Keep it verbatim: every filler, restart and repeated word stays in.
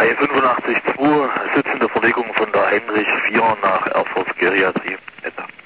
drei fünfundachtzig zwei, sitzende Verlegung von der Heinrich vier nach Erfurt Geriatrie. Ende.